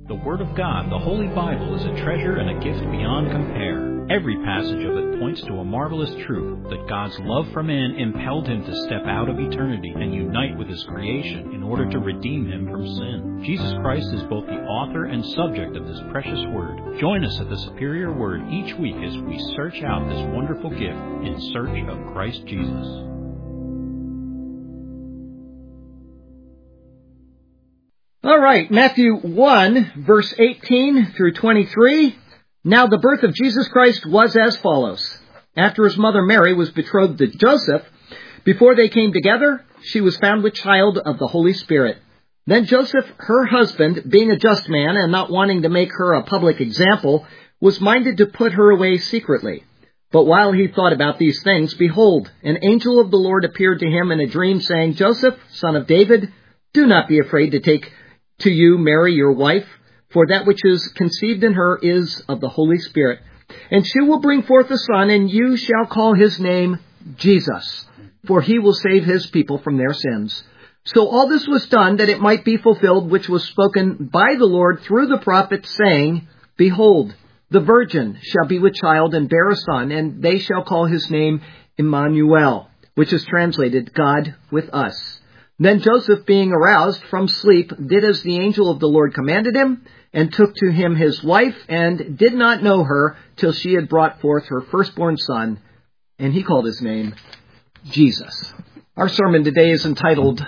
The Word of God, the Holy Bible, is a treasure and a gift beyond compare. Every passage of it points to a marvelous truth that God's love for man impelled him to step out of eternity and unite with his creation in order to redeem him from sin. Jesus Christ is both the author and subject of this precious Word. Join us at the Superior Word each week as we search out this wonderful gift in search of Christ Jesus. All right, Matthew 1, verse 18 through 23. Now the birth of Jesus Christ was as follows. After his mother Mary was betrothed to Joseph, before they came together, she was found with child of the Holy Spirit. Then Joseph, her husband, being a just man and not wanting to make her a public example, was minded to put her away secretly. But while he thought about these things, behold, an angel of the Lord appeared to him in a dream, saying, Joseph, son of David, do not be afraid to take to you Mary your wife, for that which is conceived in her is of the Holy Spirit. And she will bring forth a son, and you shall call his name Jesus, for he will save his people from their sins. So all this was done that it might be fulfilled, which was spoken by the Lord through the prophet, saying, Behold, the virgin shall be with child and bear a son, and they shall call his name Emmanuel, which is translated, God with us. Then Joseph, being aroused from sleep, did as the angel of the Lord commanded him, and took to him his wife, and did not know her till she had brought forth her firstborn son, and he called his name Jesus. Our sermon today is entitled,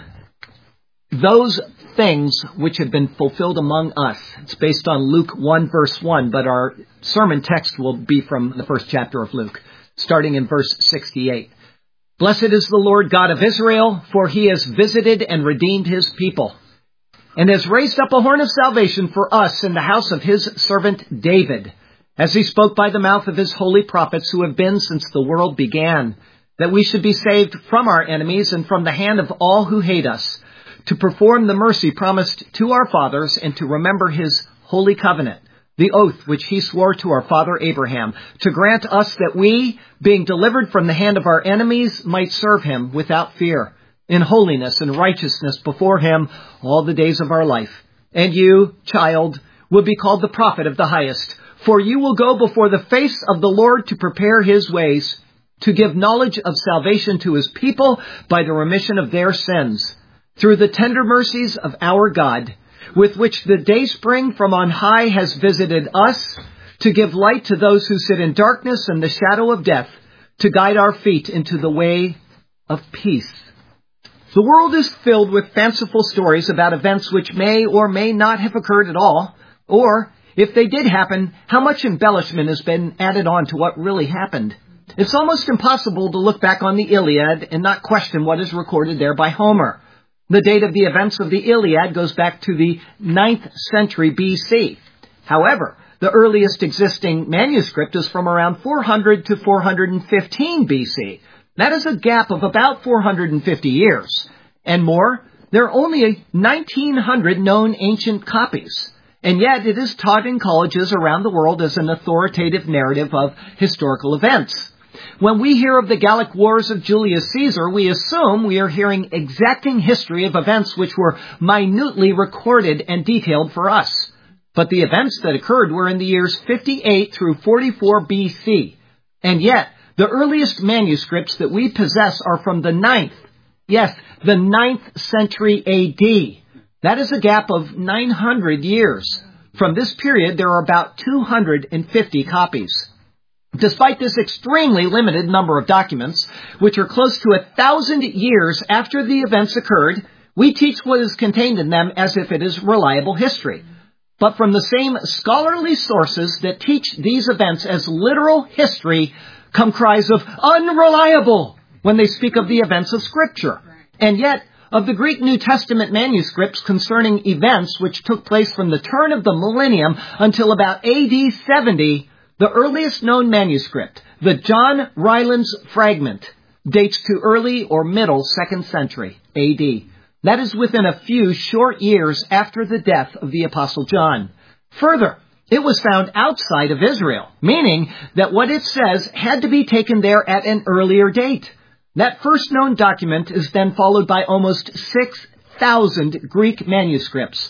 Those Things Which Have Been Fulfilled Among Us. It's based on Luke 1, verse 1, but our sermon text will be from the first chapter of Luke, starting in verse 68. Blessed is the Lord God of Israel, for he has visited and redeemed his people, and has raised up a horn of salvation for us in the house of his servant David, as he spoke by the mouth of his holy prophets who have been since the world began, that we should be saved from our enemies and from the hand of all who hate us, to perform the mercy promised to our fathers and to remember his holy covenant, the oath which he swore to our father Abraham, to grant us that we, being delivered from the hand of our enemies, might serve him without fear, in holiness and righteousness before him all the days of our life. And you, child, will be called the prophet of the highest, for you will go before the face of the Lord to prepare his ways, to give knowledge of salvation to his people by the remission of their sins, through the tender mercies of our God, with which the dayspring from on high has visited us, to give light to those who sit in darkness and the shadow of death, to guide our feet into the way of peace. The world is filled with fanciful stories about events which may or may not have occurred at all, or, if they did happen, how much embellishment has been added on to what really happened. It's almost impossible to look back on the Iliad and not question what is recorded there by Homer. The date of the events of the Iliad goes back to the 9th century BC. However, the earliest existing manuscript is from around 400 to 415 BC. That is a gap of about 450 years. And more, there are only 1,900 known ancient copies. And yet it is taught in colleges around the world as an authoritative narrative of historical events. When we hear of the Gallic Wars of Julius Caesar, we assume we are hearing exacting history of events which were minutely recorded and detailed for us. But the events that occurred were in the years 58 through 44 BC. And yet, the earliest manuscripts that we possess are from the 9th century AD. That is a gap of 900 years. From this period, there are about 250 copies. Despite this extremely limited number of documents, which are close to 1,000 years after the events occurred, we teach what is contained in them as if it is reliable history. But from the same scholarly sources that teach these events as literal history come cries of unreliable when they speak of the events of Scripture. And yet, of the Greek New Testament manuscripts concerning events which took place from the turn of the millennium until about AD 70, the earliest known manuscript, the John Rylands fragment, dates to early or middle 2nd century AD. That is within a few short years after the death of the Apostle John. Further, it was found outside of Israel, meaning that what it says had to be taken there at an earlier date. That first known document is then followed by almost 6,000 Greek manuscripts,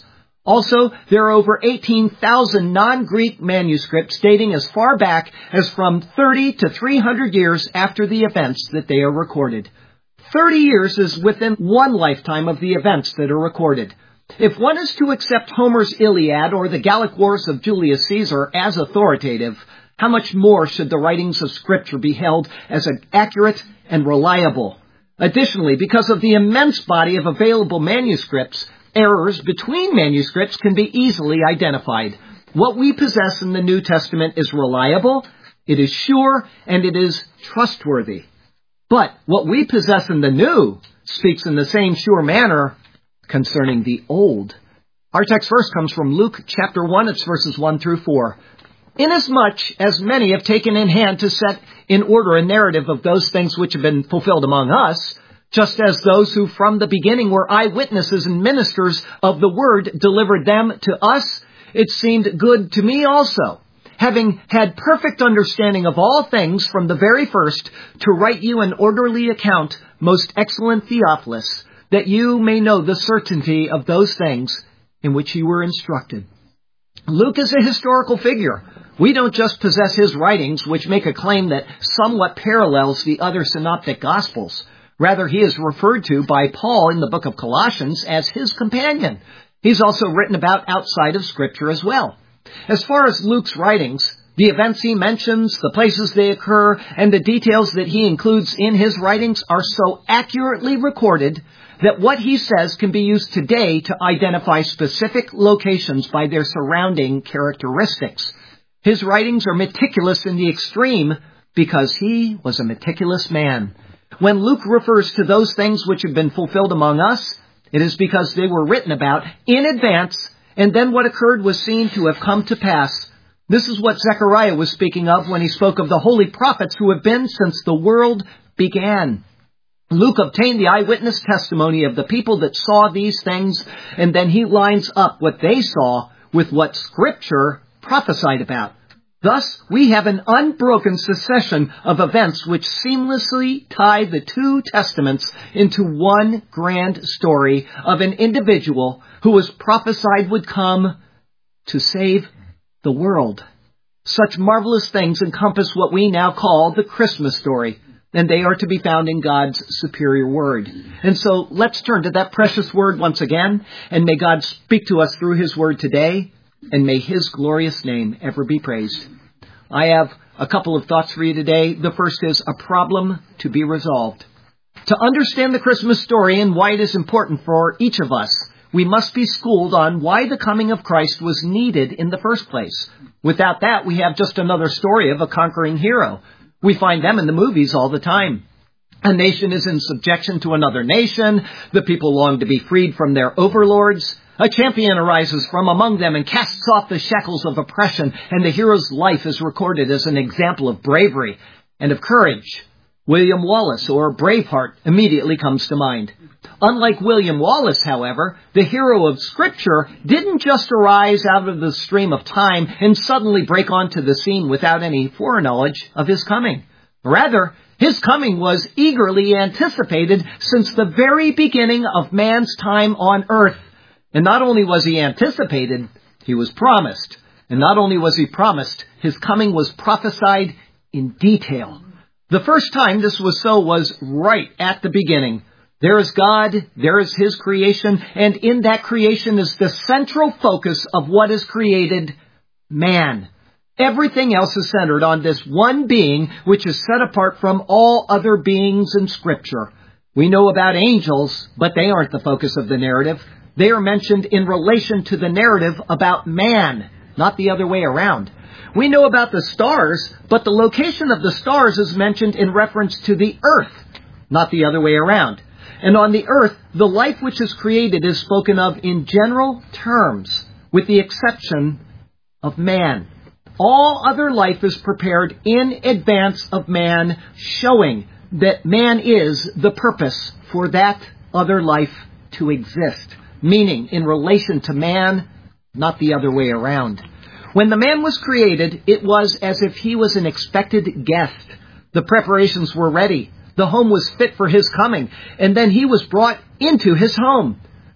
Also, there are over 18,000 non-Greek manuscripts dating as far back as from 30 to 300 years after the events that they are recorded. 30 years is within one lifetime of the events that are recorded. If one is to accept Homer's Iliad or the Gallic Wars of Julius Caesar as authoritative, how much more should the writings of Scripture be held as accurate and reliable? Additionally, because of the immense body of available manuscripts, errors between manuscripts can be easily identified. What we possess in the New Testament is reliable, it is sure, and it is trustworthy. But what we possess in the New speaks in the same sure manner concerning the Old. Our text verse comes from Luke chapter 1, it's verses 1 through 4. Inasmuch as many have taken in hand to set in order a narrative of those things which have been fulfilled among us, just as those who from the beginning were eyewitnesses and ministers of the word delivered them to us, it seemed good to me also, having had perfect understanding of all things from the very first, to write you an orderly account, most excellent Theophilus, that you may know the certainty of those things in which you were instructed. Luke is a historical figure. We don't just possess his writings, which make a claim that somewhat parallels the other synoptic gospels. Rather, he is referred to by Paul in the book of Colossians as his companion. He's also written about outside of Scripture as well. As far as Luke's writings, the events he mentions, the places they occur, and the details that he includes in his writings are so accurately recorded that what he says can be used today to identify specific locations by their surrounding characteristics. His writings are meticulous in the extreme because he was a meticulous man. When Luke refers to those things which have been fulfilled among us, it is because they were written about in advance, and then what occurred was seen to have come to pass. This is what Zechariah was speaking of when he spoke of the holy prophets who have been since the world began. Luke obtained the eyewitness testimony of the people that saw these things, and then he lines up what they saw with what Scripture prophesied about. Thus, we have an unbroken succession of events which seamlessly tie the two testaments into one grand story of an individual who was prophesied would come to save the world. Such marvelous things encompass what we now call the Christmas story, and they are to be found in God's superior word. And so let's turn to that precious word once again, and may God speak to us through his word today, and may his glorious name ever be praised. I have a couple of thoughts for you today. The first is a problem to be resolved. To understand the Christmas story and why it is important for each of us, we must be schooled on why the coming of Christ was needed in the first place. Without that, we have just another story of a conquering hero. We find them in the movies all the time. A nation is in subjection to another nation. The people long to be freed from their overlords. A champion arises from among them and casts off the shackles of oppression, and the hero's life is recorded as an example of bravery and of courage. William Wallace, or Braveheart, immediately comes to mind. Unlike William Wallace, however, the hero of Scripture didn't just arise out of the stream of time and suddenly break onto the scene without any foreknowledge of his coming. Rather, his coming was eagerly anticipated since the very beginning of man's time on earth. And not only was he anticipated, he was promised. And not only was he promised, his coming was prophesied in detail. The first time this was so was right at the beginning. There is God, there is his creation, and in that creation is the central focus of what is created, man. Everything else is centered on this one being, which is set apart from all other beings in Scripture. We know about angels, but they aren't the focus of the narrative. They are mentioned in relation to the narrative about man, not the other way around. We know about the stars, but the location of the stars is mentioned in reference to the earth, not the other way around. And on the earth, the life which is created is spoken of in general terms, with the exception of man. All other life is prepared in advance of man, showing that man is the purpose for that other life to exist. Meaning, in relation to man, not the other way around. When the man was created, it was as if he was an expected guest. The preparations were ready. The home was fit for his coming. And then he was brought into his home.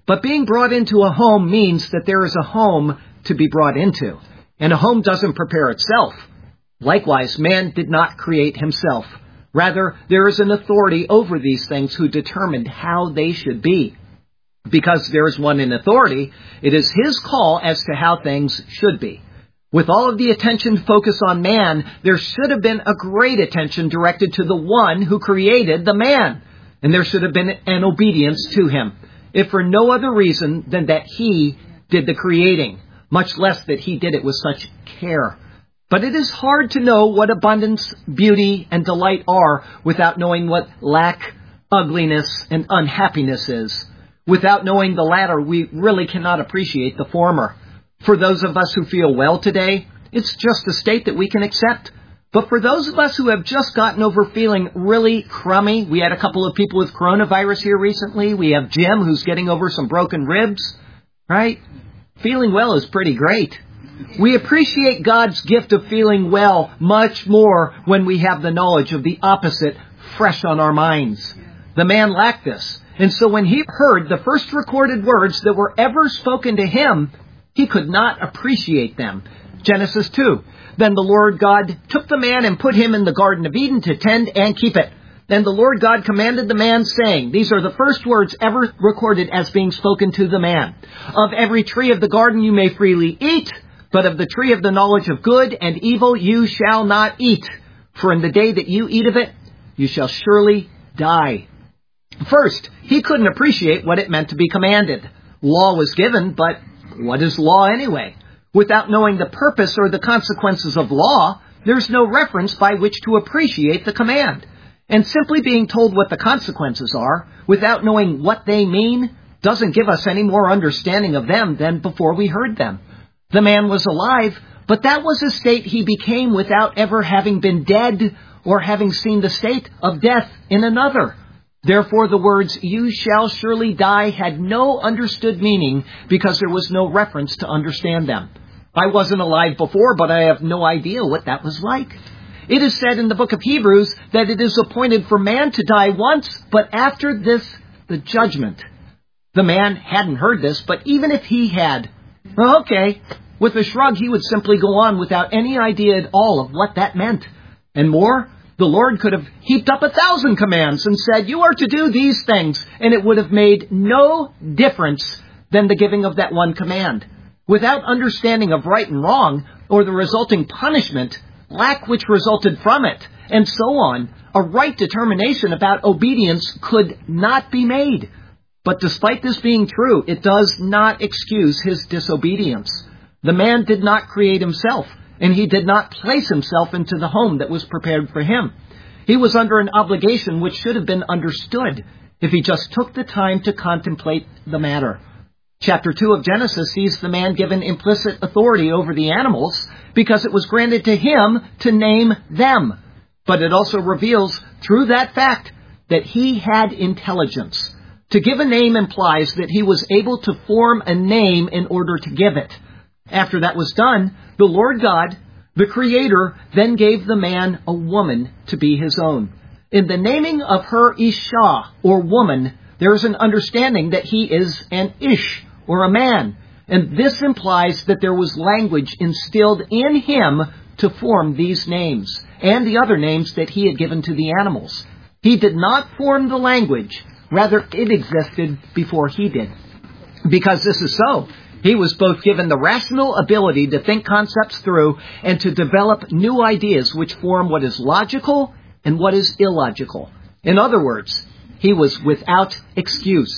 But being brought into a home means that there is a home to be brought into. And a home doesn't prepare itself. Likewise, man did not create himself. Rather, there is an authority over these things who determined how they should be. Because there is one in authority, it is his call as to how things should be. With all of the attention focused on man, there should have been a great attention directed to the one who created the man. And there should have been an obedience to him, if for no other reason than that he did the creating, much less that he did it with such care. But it is hard to know what abundance, beauty, and delight are without knowing what lack, ugliness, and unhappiness is. Without knowing the latter, we really cannot appreciate the former. For those of us who feel well today, it's just a state that we can accept. But for those of us who have just gotten over feeling really crummy, we had a couple of people with coronavirus here recently. We have Jim who's getting over some broken ribs, right? Feeling well is pretty great. We appreciate God's gift of feeling well much more when we have the knowledge of the opposite fresh on our minds. The man lacked this. And so when he heard the first recorded words that were ever spoken to him, he could not appreciate them. Genesis 2. Then the Lord God took the man and put him in the Garden of Eden to tend and keep it. Then the Lord God commanded the man, saying, these are the first words ever recorded as being spoken to the man. Of every tree of the garden you may freely eat, but of the tree of the knowledge of good and evil you shall not eat. For in the day that you eat of it, you shall surely die. First, he couldn't appreciate what it meant to be commanded. Law was given, but what is law anyway? Without knowing the purpose or the consequences of law, there's no reference by which to appreciate the command. And simply being told what the consequences are, without knowing what they mean, doesn't give us any more understanding of them than before we heard them. The man was alive, but that was a state he became without ever having been dead or having seen the state of death in another. Therefore, the words, you shall surely die, had no understood meaning because there was no reference to understand them. I wasn't alive before, but I have no idea what that was like. It is said in the book of Hebrews that it is appointed for man to die once, but after this, the judgment. The man hadn't heard this, but even if he had, well, okay, with a shrug, he would simply go on without any idea at all of what that meant. And more, the Lord could have heaped up 1,000 commands and said, you are to do these things, and it would have made no difference than the giving of that one command. Without understanding of right and wrong, or the resulting punishment, lack which resulted from it, and so on, a right determination about obedience could not be made. But despite this being true, it does not excuse his disobedience. The man did not create himself, and he did not place himself into the home that was prepared for him. He was under an obligation which should have been understood if he just took the time to contemplate the matter. Chapter 2 of Genesis sees the man given implicit authority over the animals because it was granted to him to name them. But it also reveals through that fact that he had intelligence. To give a name implies that he was able to form a name in order to give it. After that was done, the Lord God, the Creator, then gave the man a woman to be his own. In the naming of her Isha, or woman, there is an understanding that he is an Ish, or a man. And this implies that there was language instilled in him to form these names, and the other names that he had given to the animals. He did not form the language, rather it existed before he did. Because this is so, he was both given the rational ability to think concepts through and to develop new ideas which form what is logical and what is illogical. In other words, he was without excuse.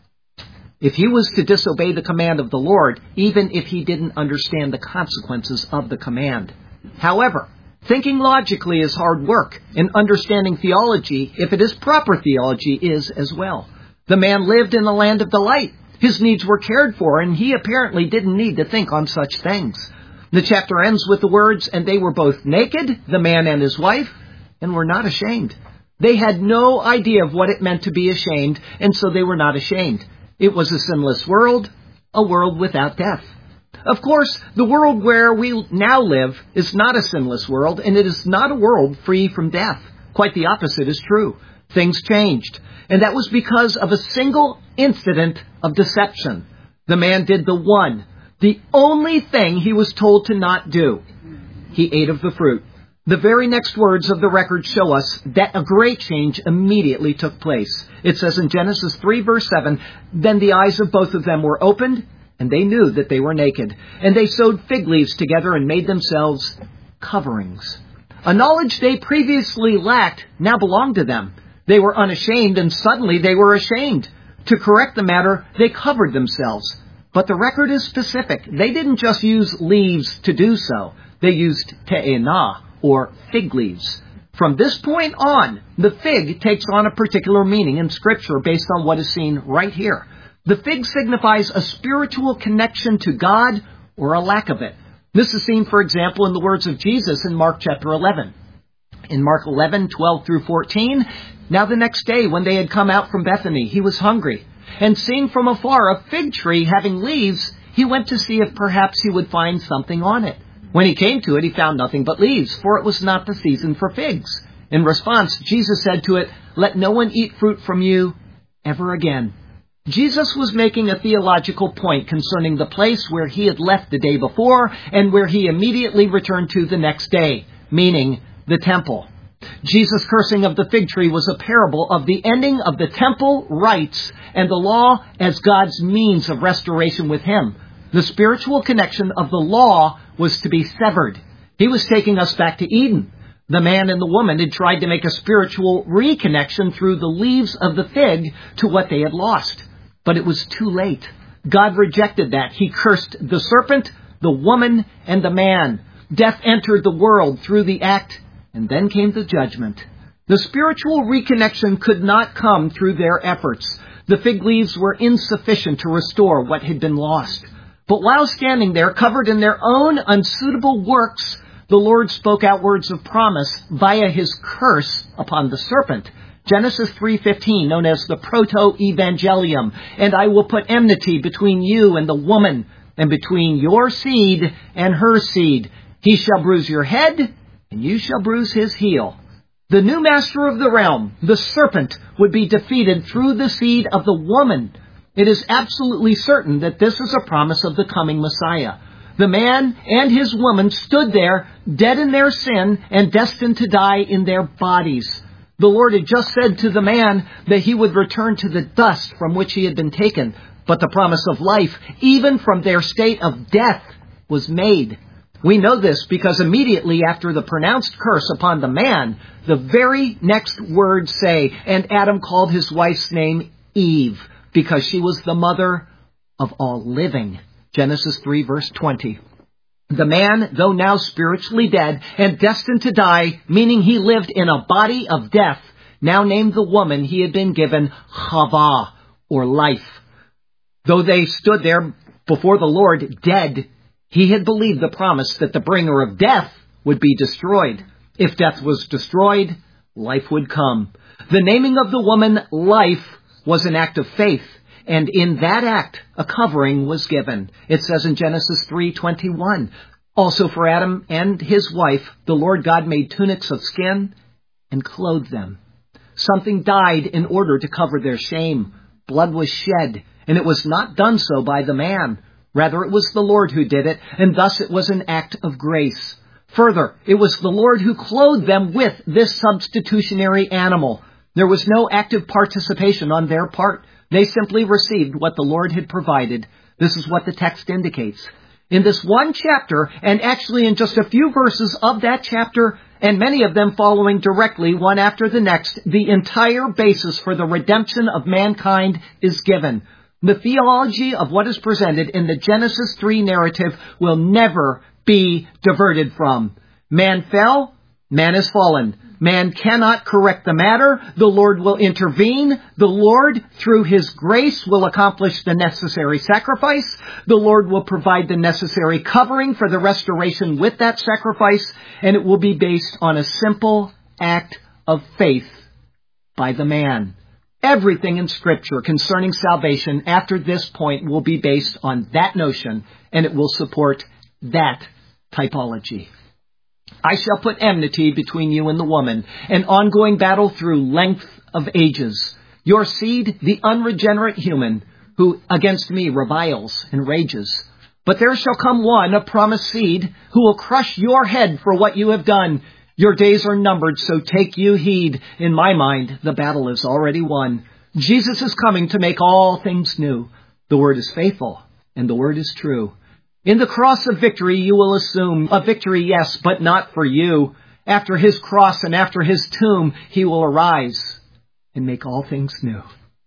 If he was to disobey the command of the Lord, even if he didn't understand the consequences of the command. However, thinking logically is hard work, and understanding theology, if it is proper theology, is as well. The man lived in the land of delight. His needs were cared for, and he apparently didn't need to think on such things. The chapter ends with the words, and they were both naked, the man and his wife, and were not ashamed. They had no idea of what it meant to be ashamed, and so they were not ashamed. It was a sinless world, a world without death. Of course, the world where we now live is not a sinless world, and it is not a world free from death. Quite the opposite is true. Things changed, and that was because of a single incident of deception. The man did the only thing he was told to not do. He ate of the fruit. The very next words of the record show us that a great change immediately took place. It says in Genesis 3 verse 7, "Then the eyes of both of them were opened, and they knew that they were naked. And they sewed fig leaves together and made themselves coverings." A knowledge they previously lacked now belonged to them. They were unashamed, and suddenly they were ashamed. To correct the matter, they covered themselves. But the record is specific. They didn't just use leaves to do so. They used te'enah, or fig leaves. From this point on, the fig takes on a particular meaning in Scripture based on what is seen right here. The fig signifies a spiritual connection to God or a lack of it. This is seen, for example, in the words of Jesus in Mark chapter 11. In Mark 11:12 through 14, "Now the next day when they had come out from Bethany, he was hungry. And seeing from afar a fig tree having leaves, he went to see if perhaps he would find something on it. When he came to it, he found nothing but leaves, for it was not the season for figs. In response, Jesus said to it, 'Let no one eat fruit from you ever again.'" Jesus was making a theological point concerning the place where he had left the day before and where he immediately returned to the next day, meaning the temple. Jesus' cursing of the fig tree was a parable of the ending of the temple rites and the law as God's means of restoration with him. The spiritual connection of the law was to be severed. He was taking us back to Eden. The man and the woman had tried to make a spiritual reconnection through the leaves of the fig to what they had lost. But it was too late. God rejected that. He cursed the serpent, the woman, and the man. Death entered the world through the act, and then came the judgment. The spiritual reconnection could not come through their efforts. The fig leaves were insufficient to restore what had been lost. But while standing there, covered in their own unsuitable works, the Lord spoke out words of promise via his curse upon the serpent. Genesis 3:15, known as the Proto-Evangelium, "And I will put enmity between you and the woman, and between your seed and her seed. He shall bruise your head, and you shall bruise his heel." The new master of the realm, the serpent, would be defeated through the seed of the woman. It is absolutely certain that this is a promise of the coming Messiah. The man and his woman stood there, dead in their sin and destined to die in their bodies. The Lord had just said to the man that he would return to the dust from which he had been taken, but the promise of life, even from their state of death, was made. We know this because immediately after the pronounced curse upon the man, the very next words say, "And Adam called his wife's name Eve, because she was the mother of all living." Genesis 3 verse 20. The man, though now spiritually dead and destined to die, meaning he lived in a body of death, now named the woman he had been given Chava, or life. Though they stood there before the Lord dead, he had believed the promise that the bringer of death would be destroyed. If death was destroyed, life would come. The naming of the woman life was an act of faith, and in that act, a covering was given. It says in Genesis 3:21, "Also for Adam and his wife, the Lord God made tunics of skin and clothed them." Something died in order to cover their shame. Blood was shed, and it was not done so by the man. Rather, it was the Lord who did it, and thus it was an act of grace. Further, it was the Lord who clothed them with this substitutionary animal. There was no active participation on their part. They simply received what the Lord had provided. This is what the text indicates. In this one chapter, and actually in just a few verses of that chapter, and many of them following directly one after the next, the entire basis for the redemption of mankind is given. The theology of what is presented in the Genesis 3 narrative will never be diverted from. Man fell, man is fallen. Man cannot correct the matter. The Lord will intervene. The Lord, through his grace, will accomplish the necessary sacrifice. The Lord will provide the necessary covering for the restoration with that sacrifice, and it will be based on a simple act of faith by the man. Everything in Scripture concerning salvation after this point will be based on that notion, and it will support that typology. "I shall put enmity between you and the woman, an ongoing battle through length of ages. Your seed, the unregenerate human, who against me reviles and rages. But there shall come one, a promised seed, who will crush your head for what you have done. Your days are numbered, so take you heed. In my mind, the battle is already won. Jesus is coming to make all things new. The word is faithful, and the word is true. In the cross of victory you will assume a victory, yes, but not for you. After his cross and after his tomb, he will arise and make all things new.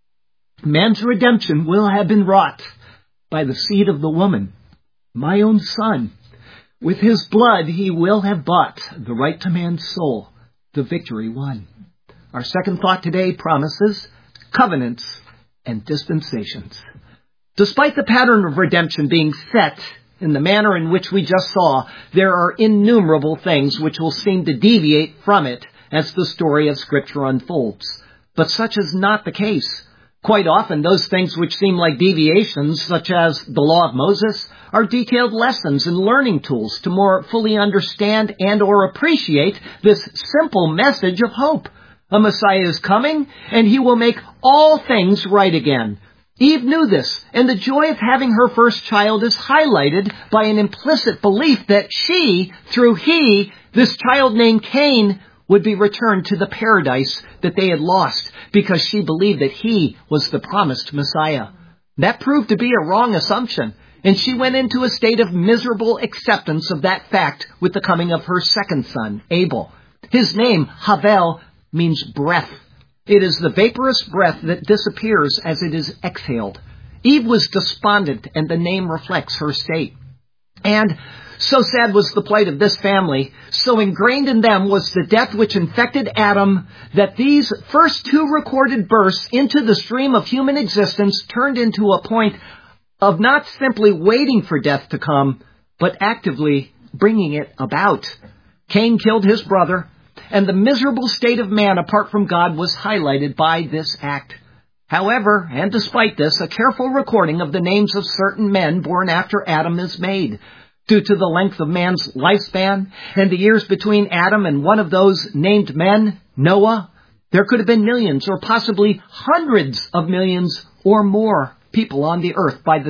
Man's redemption will have been wrought by the seed of the woman, my own son. With his blood he will have bought the right to man's soul, the victory won. Our second thought today promises covenants and dispensations. Despite the pattern of redemption being set in the manner in which we just saw, there are innumerable things which will seem to deviate from it as the story of Scripture unfolds. But such is not the case. Quite often, those things which seem like deviations, such as the law of Moses, are detailed lessons and learning tools to more fully understand and or appreciate this simple message of hope. A Messiah is coming, and he will make all things right again. Eve knew this, and the joy of having her first child is highlighted by an implicit belief that she, through he, this child named Cain, would be returned to the paradise that they had lost because she believed that he was the promised Messiah. That proved to be a wrong assumption, and she went into a state of miserable acceptance of that fact with the coming of her second son, Abel. His name, Havel, means breath. It is the vaporous breath that disappears as it is exhaled. Eve was despondent, and the name reflects her state. And so sad was the plight of this family, so ingrained in them was the death which infected Adam, that these first two recorded bursts into the stream of human existence turned into a point of not simply waiting for death to come, but actively bringing it about. Cain killed his brother, and the miserable state of man apart from God was highlighted by this act. However, and despite this, a careful recording of the names of certain men born after Adam is made. Due to the length of man's lifespan and the years between Adam and one of those named men, Noah, there could have been millions or possibly hundreds of millions or more people on the earth by the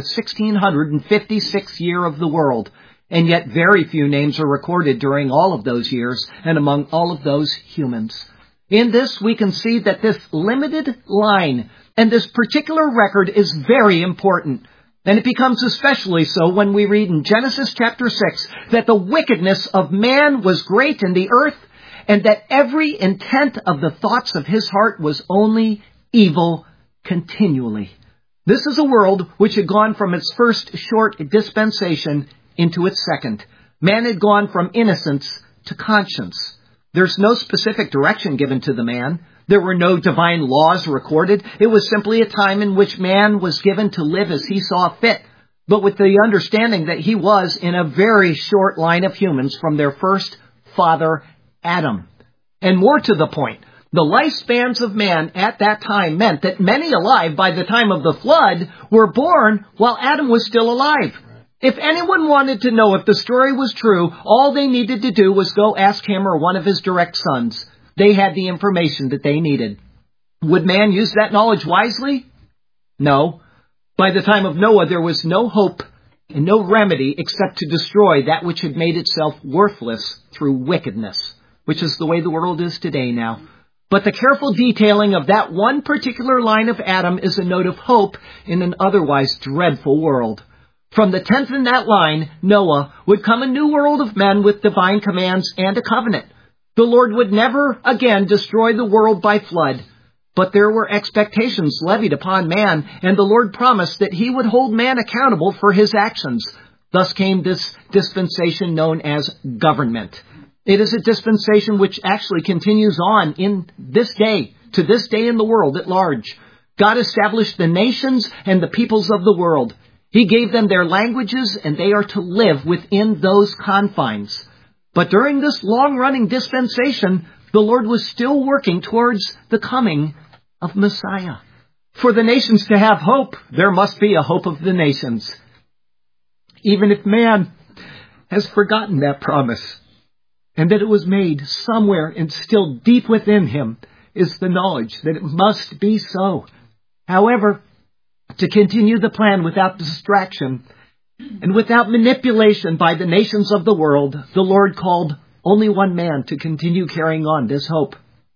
1656th year of the world. And yet very few names are recorded during all of those years and among all of those humans. In this, we can see that this limited line and this particular record is very important. And it becomes especially so when we read in Genesis chapter 6 that the wickedness of man was great in the earth and that every intent of the thoughts of his heart was only evil continually. This is a world which had gone from its first short dispensation into its second. Man had gone from innocence to conscience. There's no specific direction given to the man. There were no divine laws recorded. It was simply a time in which man was given to live as he saw fit, but with the understanding that he was in a very short line of humans from their first father, Adam. And more to the point, the lifespans of man at that time meant that many alive by the time of the flood were born while Adam was still alive. If anyone wanted to know if the story was true, all they needed to do was go ask him or one of his direct sons. They had the information that they needed. Would man use that knowledge wisely? No. By the time of Noah, there was no hope and no remedy except to destroy that which had made itself worthless through wickedness, which is the way the world is today now. But the careful detailing of that one particular line of Adam is a note of hope in an otherwise dreadful world. From the 10th in that line, Noah, would come a new world of men with divine commands and a covenant. The Lord would never again destroy the world by flood, but there were expectations levied upon man, and the Lord promised that he would hold man accountable for his actions. Thus came this dispensation known as government. It is a dispensation which actually continues on in this day, to this day in the world at large. God established the nations and the peoples of the world. He gave them their languages, and they are to live within those confines. But during this long-running dispensation, the Lord was still working towards the coming of Messiah. For the nations to have hope, there must be a hope of the nations. Even if man has forgotten that promise, and that it was made somewhere and still deep within him is the knowledge that it must be so. However, to continue the plan without distraction and without manipulation by the nations of the world, the Lord called only one man to continue carrying on this hope.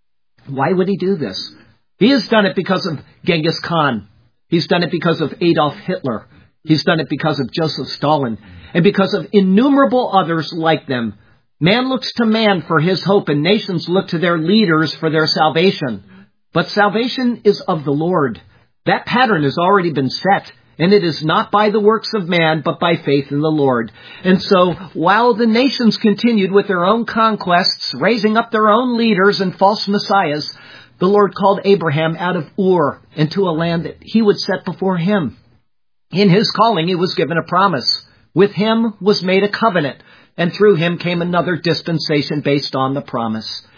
Why would he do this? He has done it because of Genghis Khan. He's done it because of Adolf Hitler. He's done it because of Joseph Stalin and because of innumerable others like them. Man looks to man for his hope, and nations look to their leaders for their salvation. But salvation is of the Lord. That pattern has already been set, and it is not by the works of man, but by faith in the Lord. And so, while the nations continued with their own conquests, raising up their own leaders and false messiahs, the Lord called Abraham out of Ur into a land that he would set before him. In his calling, he was given a promise. With him was made a covenant, and through him came another dispensation based on the promise.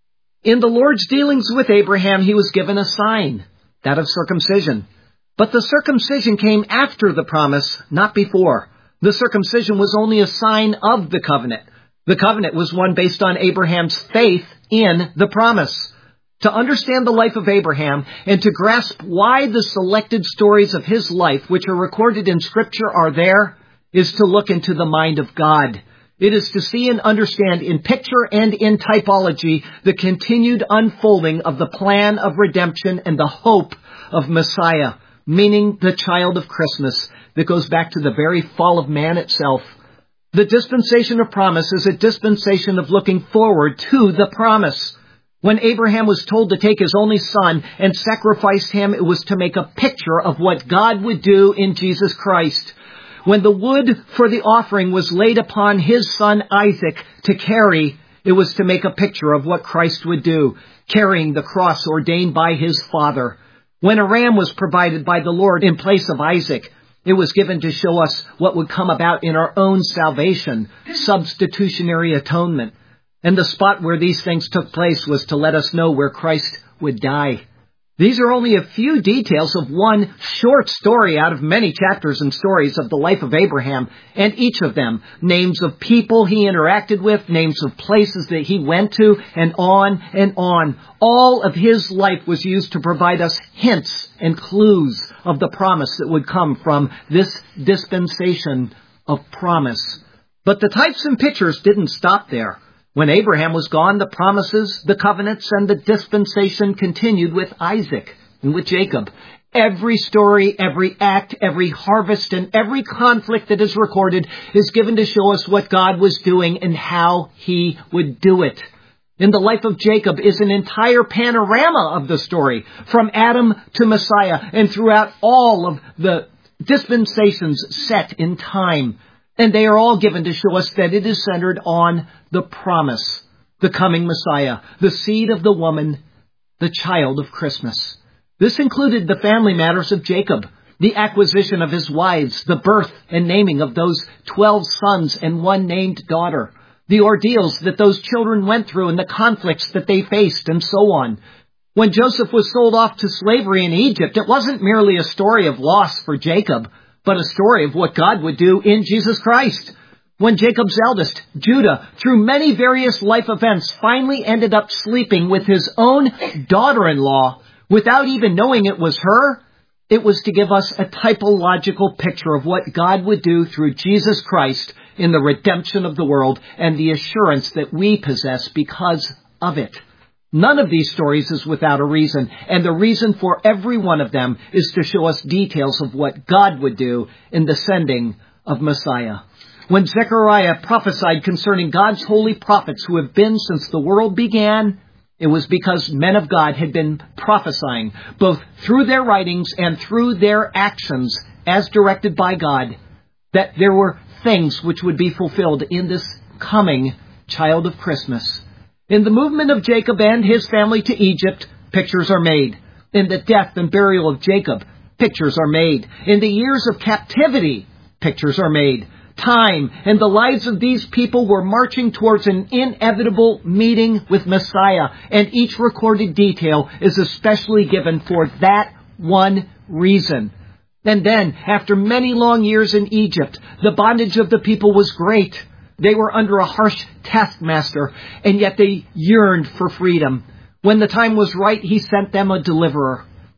In the Lord's dealings with Abraham, he was given a sign, that of circumcision. But the circumcision came after the promise, not before. The circumcision was only a sign of the covenant. The covenant was one based on Abraham's faith in the promise. To understand the life of Abraham and to grasp why the selected stories of his life, which are recorded in Scripture, are there, is to look into the mind of God. It is to see and understand in picture and in typology the continued unfolding of the plan of redemption and the hope of Messiah, meaning the child of Christmas that goes back to the very fall of man itself. The dispensation of promise is a dispensation of looking forward to the promise. When Abraham was told to take his only son and sacrifice him, it was to make a picture of what God would do in Jesus Christ. When the wood for the offering was laid upon his son Isaac to carry, it was to make a picture of what Christ would do, carrying the cross ordained by his Father. When a ram was provided by the Lord in place of Isaac, it was given to show us what would come about in our own salvation, substitutionary atonement. And the spot where these things took place was to let us know where Christ would die. These are only a few details of one short story out of many chapters and stories of the life of Abraham, and each of them, names of people he interacted with, names of places that he went to, and on and on. All of his life was used to provide us hints and clues of the promise that would come from this dispensation of promise. But the types and pictures didn't stop there. When Abraham was gone, the promises, the covenants, and the dispensation continued with Isaac and with Jacob. Every story, every act, every harvest, and every conflict that is recorded is given to show us what God was doing and how he would do it. In the life of Jacob is an entire panorama of the story, from Adam to Messiah, and throughout all of the dispensations set in time. And they are all given to show us that it is centered on the promise, the coming Messiah, the seed of the woman, the child of Christmas. This included the family matters of Jacob, the acquisition of his wives, the birth and naming of those 12 sons and one named daughter, the ordeals that those children went through and the conflicts that they faced, and so on. When Joseph was sold off to slavery in Egypt, it wasn't merely a story of loss for Jacob, but a story of what God would do in Jesus Christ. When Jacob's eldest, Judah, through many various life events, finally ended up sleeping with his own daughter-in-law, without even knowing it was her, it was to give us a typological picture of what God would do through Jesus Christ in the redemption of the world and the assurance that we possess because of it. None of these stories is without a reason, and the reason for every one of them is to show us details of what God would do in the sending of Messiah. When Zechariah prophesied concerning God's holy prophets who have been since the world began, it was because men of God had been prophesying, both through their writings and through their actions as directed by God, that there were things which would be fulfilled in this coming child of Christmas. In the movement of Jacob and his family to Egypt, pictures are made. In the death and burial of Jacob, pictures are made. In the years of captivity, pictures are made. Time and the lives of these people were marching towards an inevitable meeting with Messiah, and each recorded detail is especially given for that one reason. And then, after many long years in Egypt, the bondage of the people was great. They were under a harsh taskmaster, and yet they yearned for freedom. When the time was right, he sent them a deliverer.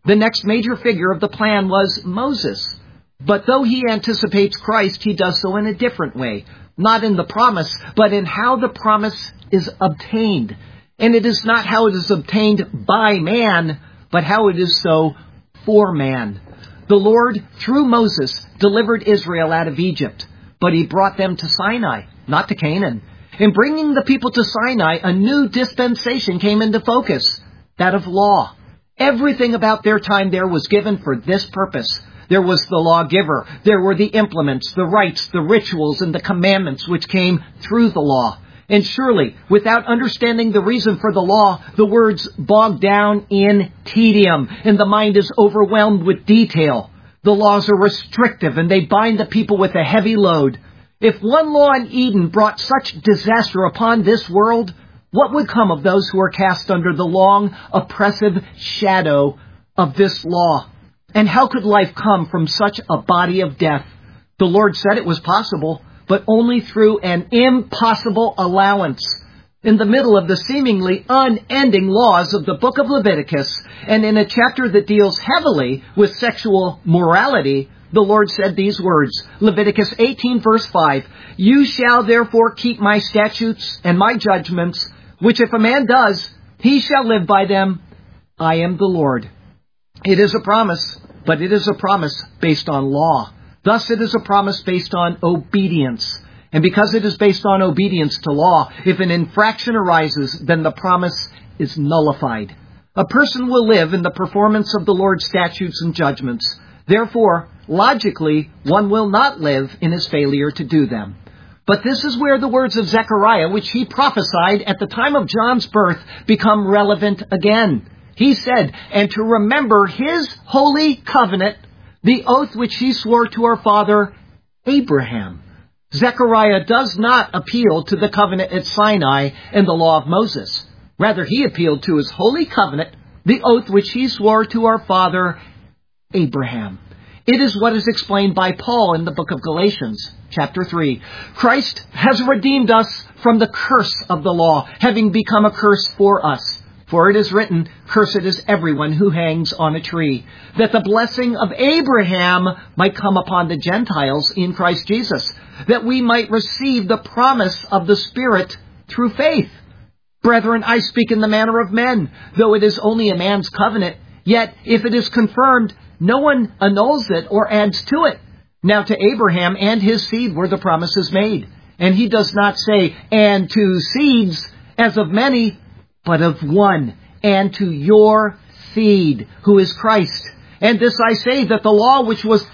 The next major figure of the plan was Moses. But though he anticipates Christ, he does so in a different way. Not in the promise, but in how the promise is obtained. And it is not how it is obtained by man, but how it is so for man. The Lord, through Moses, delivered Israel out of Egypt, but he brought them to Sinai, not to Canaan. In bringing the people to Sinai, a new dispensation came into focus, that of law. Everything about their time there was given for this purpose. There was the lawgiver, there were the implements, the rites, the rituals, and the commandments which came through the law. And surely, without understanding the reason for the law, the words bog down in tedium, and the mind is overwhelmed with detail. The laws are restrictive, and they bind the people with a heavy load. If one law in Eden brought such disaster upon this world, what would come of those who are cast under the long, oppressive shadow of this law? And how could life come from such a body of death? The Lord said it was possible, but only through an impossible allowance. In the middle of the seemingly unending laws of the book of Leviticus, and in a chapter that deals heavily with sexual morality, the Lord said these words, Leviticus 18 verse 5, "You shall therefore keep my statutes and my judgments, which if a man does, he shall live by them. I am the Lord." It is a promise, but it is a promise based on law. Thus it is a promise based on obedience. And because it is based on obedience to law, if an infraction arises, then the promise is nullified. A person will live in the performance of the Lord's statutes and judgments. Therefore, logically, one will not live in his failure to do them. But this is where the words of Zechariah, which he prophesied at the time of John's birth, become relevant again. He said, "And to remember his holy covenant, the oath which he swore to our father Abraham." Zechariah does not appeal to the covenant at Sinai and the law of Moses. Rather, he appealed to his holy covenant, the oath which he swore to our father Abraham. It is what is explained by Paul in the book of Galatians, chapter 3. Christ has redeemed us from the curse of the law, having become a curse for us. For it is written, "Cursed is everyone who hangs on a tree," that the blessing of Abraham might come upon the Gentiles in Christ Jesus, that we might receive the promise of the Spirit through faith. Brethren, I speak in the manner of men, though it is only a man's covenant, yet if it is confirmed, no one annuls it or adds to it. Now to Abraham and his seed were the promises made. And he does not say, "and to seeds," as of many, but of one, "and to your seed," who is Christ. And this I say, that the law, which was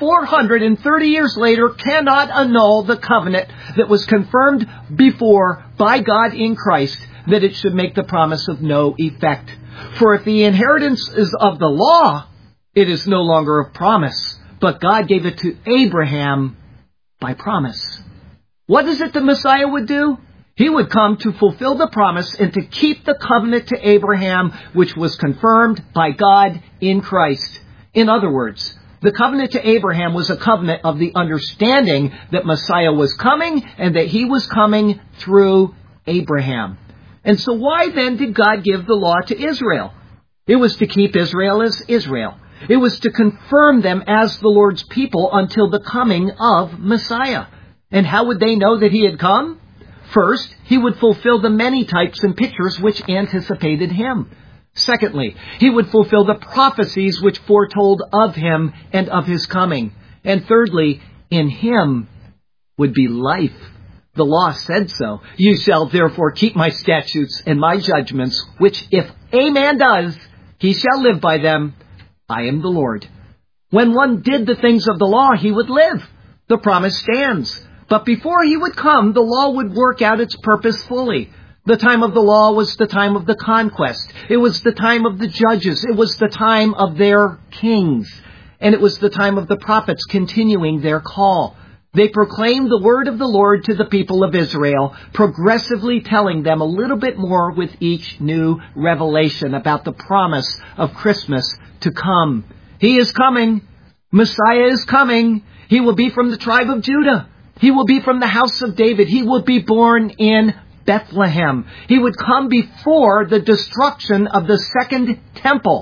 430 years later, cannot annul the covenant that was confirmed before by God in Christ, that it should make the promise of no effect. For if the inheritance is of the law, it is no longer of promise, but God gave it to Abraham by promise. What is it the Messiah would do? He would come to fulfill the promise and to keep the covenant to Abraham, which was confirmed by God in Christ. In other words, the covenant to Abraham was a covenant of the understanding that Messiah was coming and that he was coming through Abraham. And so why then did God give the law to Israel? It was to keep Israel as Israel. It was to confirm them as the Lord's people until the coming of Messiah. And how would they know that he had come? First, he would fulfill the many types and pictures which anticipated him. Secondly, he would fulfill the prophecies which foretold of him and of his coming. And thirdly, in him would be life. The law said so. "You shall therefore keep my statutes and my judgments, which if a man does, he shall live by them. I am the Lord." When one did the things of the law, he would live. The promise stands. But before he would come, the law would work out its purpose fully. The time of the law was the time of the conquest. It was the time of the judges. It was the time of their kings. And it was the time of the prophets continuing their call. They proclaimed the word of the Lord to the people of Israel, progressively telling them a little bit more with each new revelation about the promise of Christmas to come. He is coming. Messiah is coming. He will be from the tribe of Judah. He will be from the house of David. He will be born in Bethlehem. He would come before the destruction of the second temple.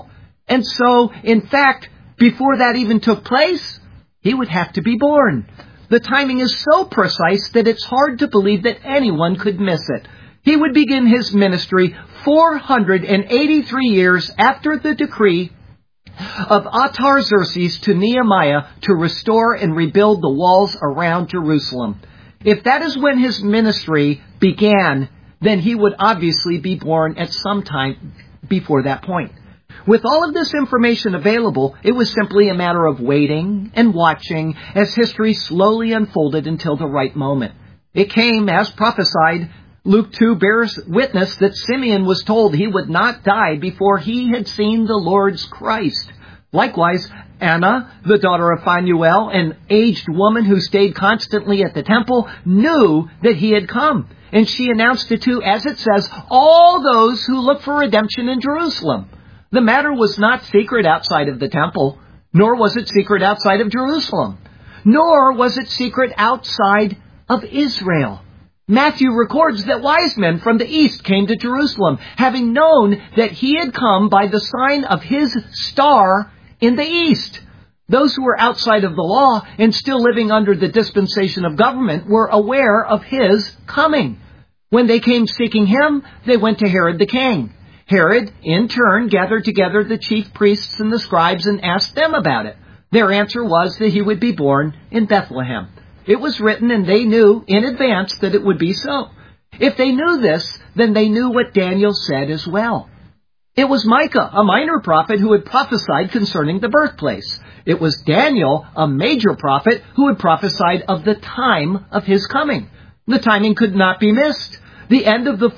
And so, in fact, before that even took place, he would have to be born. The timing is so precise that it's hard to believe that anyone could miss it. He would begin his ministry 483 years after the decree of Artaxerxes to Nehemiah to restore and rebuild the walls around Jerusalem. If that is when his ministry began, then he would obviously be born at some time before that point. With all of this information available, it was simply a matter of waiting and watching as history slowly unfolded until the right moment. It came as prophesied. Luke 2 bears witness that Simeon was told he would not die before he had seen the Lord's Christ. Likewise, Anna, the daughter of Phanuel, an aged woman who stayed constantly at the temple, knew that he had come. And she announced it to, as it says, all those who look for redemption in Jerusalem. The matter was not secret outside of the temple, nor was it secret outside of Jerusalem, nor was it secret outside of Israel. Matthew records that wise men from the east came to Jerusalem, having known that he had come by the sign of his star in the east. Those who were outside of the law and still living under the dispensation of government were aware of his coming. When they came seeking him, they went to Herod the king. Herod, in turn, gathered together the chief priests and the scribes and asked them about it. Their answer was that he would be born in Bethlehem. It was written, and they knew in advance that it would be so. If they knew this, then they knew what Daniel said as well. It was Micah, a minor prophet, who had prophesied concerning the birthplace. It was Daniel, a major prophet, who had prophesied of the time of his coming. The timing could not be missed. The end of the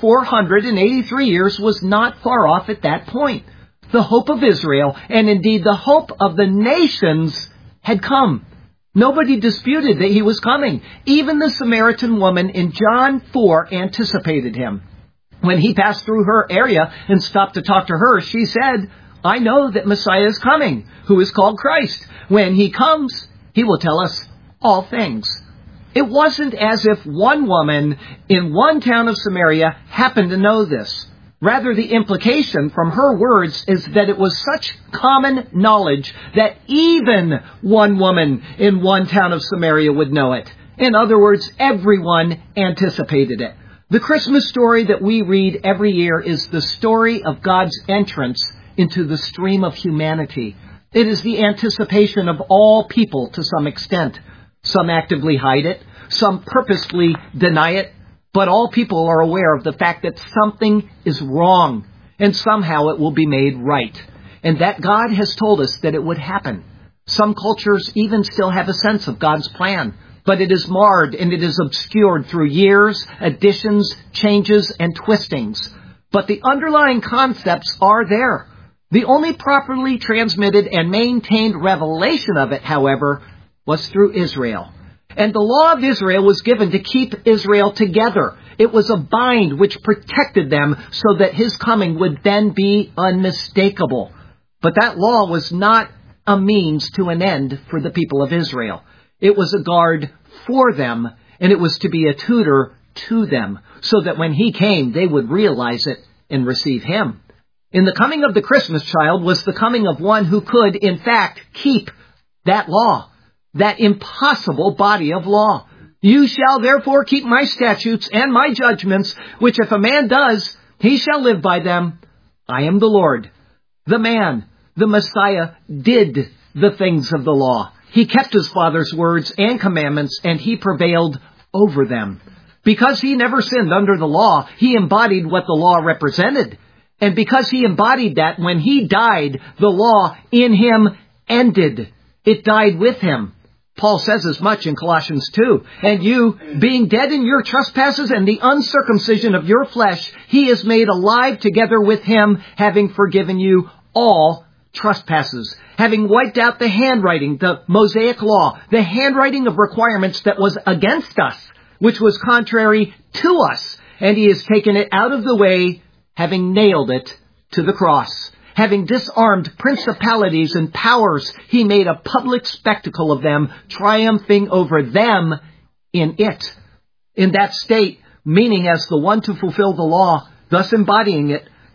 483 years was not far off at that point. The hope of Israel, and indeed the hope of the nations, had come. Nobody disputed that he was coming. Even the Samaritan woman in John 4 anticipated him. When he passed through her area and stopped to talk to her, she said, I know that Messiah is coming, who is called Christ. When he comes, he will tell us all things. It wasn't as if one woman in one town of Samaria happened to know this. Rather, the implication from her words is that it was such common knowledge that even one woman in one town of Samaria would know it. In other words, everyone anticipated it. The Christmas story that we read every year is the story of God's entrance into the stream of humanity. It is the anticipation of all people to some extent. Some actively hide it, some purposely deny it, but all people are aware of the fact that something is wrong, and somehow it will be made right, and that God has told us that it would happen. Some cultures even still have a sense of God's plan, but it is marred and it is obscured through years, additions, changes, and twistings. But the underlying concepts are there. The only properly transmitted and maintained revelation of it, however, was through Israel. And the law of Israel was given to keep Israel together. It was a bind which protected them so that his coming would then be unmistakable. But that law was not a means to an end for the people of Israel. It was a guard for them, and it was to be a tutor to them, so that when he came, they would realize it and receive him. In the coming of the Christmas child was the coming of one who could, in fact, keep that law, that impossible body of law. You shall therefore keep my statutes and my judgments, which if a man does, he shall live by them. I am the Lord. The man, the Messiah, did the things of the law. He kept his Father's words and commandments, and he prevailed over them. Because he never sinned under the law, he embodied what the law represented. And because he embodied that, when he died, the law in him ended. It died with him. Paul says as much in Colossians 2. And you, being dead in your trespasses and the uncircumcision of your flesh, he is made alive together with him, having forgiven you all trespasses, having wiped out the handwriting, the Mosaic law, the handwriting of requirements that was against us, which was contrary to us. And he has taken it out of the way, having nailed it to the cross. Having disarmed principalities and powers, he made a public spectacle of them, triumphing over them in it. In that state, meaning as the one to fulfill the law, thus embodying it,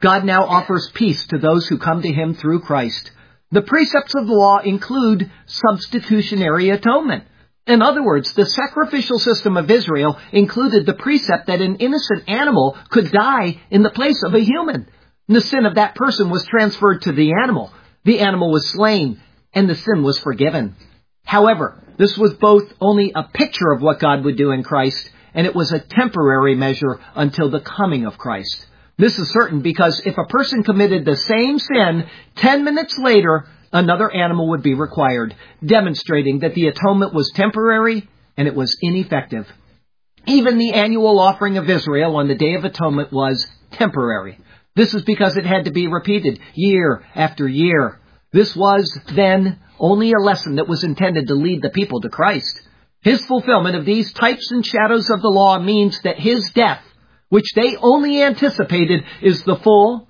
God now offers peace to those who come to Him through Christ. The precepts of the law include substitutionary atonement. In other words, the sacrificial system of Israel included the precept that an innocent animal could die in the place of a human. The sin of that person was transferred to the animal. The animal was slain, and the sin was forgiven. However, this was both only a picture of what God would do in Christ, and it was a temporary measure until the coming of Christ. This is certain because if a person committed the same sin 10 minutes later, another animal would be required, demonstrating that the atonement was temporary and it was ineffective. Even the annual offering of Israel on the Day of Atonement was temporary. This is because it had to be repeated year after year. This was then only a lesson that was intended to lead the people to Christ. His fulfillment of these types and shadows of the law means that His death, which they only anticipated, is the full,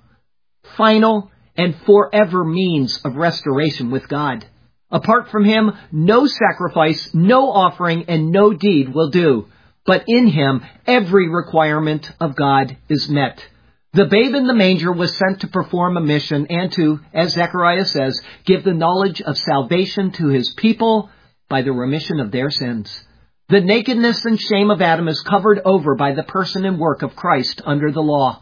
final, and forever means of restoration with God. Apart from Him, no sacrifice, no offering, and no deed will do. But in Him, every requirement of God is met. The babe in the manger was sent to perform a mission and to, as Zechariah says, give the knowledge of salvation to His people by the remission of their sins. The nakedness and shame of Adam is covered over by the person and work of Christ under the law.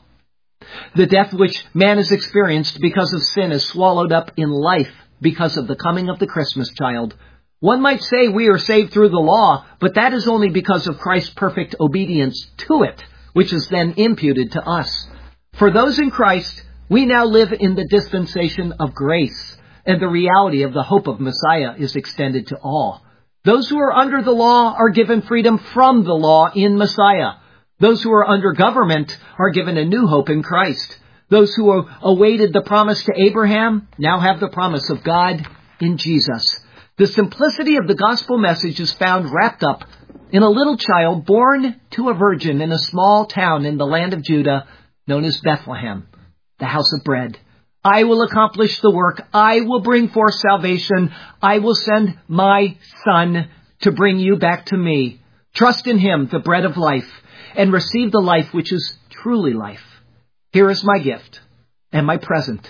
The death which man has experienced because of sin is swallowed up in life because of the coming of the Christmas child. One might say we are saved through the law, but that is only because of Christ's perfect obedience to it, which is then imputed to us. For those in Christ, we now live in the dispensation of grace, and the reality of the hope of Messiah is extended to all. Those who are under the law are given freedom from the law in Messiah. Those who are under government are given a new hope in Christ. Those who awaited the promise to Abraham now have the promise of God in Jesus. The simplicity of the gospel message is found wrapped up in a little child born to a virgin in a small town in the land of Judah known as Bethlehem, the house of bread. I will accomplish the work. I will bring forth salvation. I will send my Son to bring you back to me. Trust in Him, the bread of life, and receive the life which is truly life. Here is my gift and my present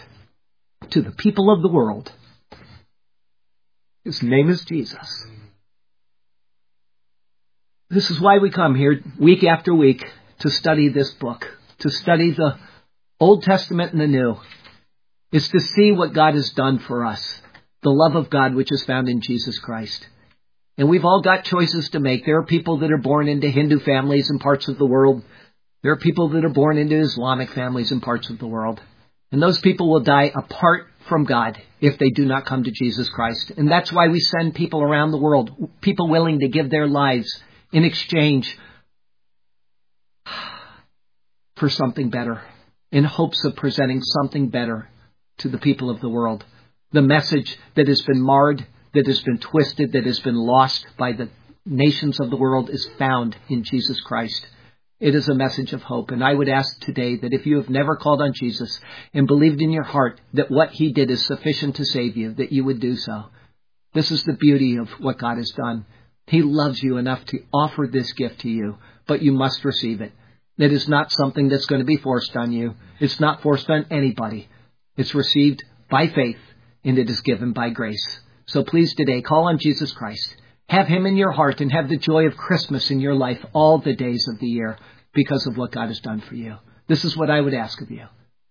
to the people of the world. His name is Jesus. This is why we come here week after week to study this book, to study the Old Testament and the New. It's to see what God has done for us, the love of God which is found in Jesus Christ. And we've all got choices to make. There are people that are born into Hindu families in parts of the world. There are people that are born into Islamic families in parts of the world. And those people will die apart from God if they do not come to Jesus Christ. And that's why we send people around the world, people willing to give their lives in exchange for something better, in hopes of presenting something better to the people of the world. The message that has been marred, that has been twisted, that has been lost by the nations of the world is found in Jesus Christ. It is a message of hope. And I would ask today that if you have never called on Jesus and believed in your heart that what He did is sufficient to save you, that you would do so. This is the beauty of what God has done. He loves you enough to offer this gift to you, but you must receive it. It is not something that's going to be forced on you. It's not forced on anybody. It's received by faith, and it is given by grace. So please today, call on Jesus Christ. Have Him in your heart and have the joy of Christmas in your life all the days of the year because of what God has done for you. This is what I would ask of you.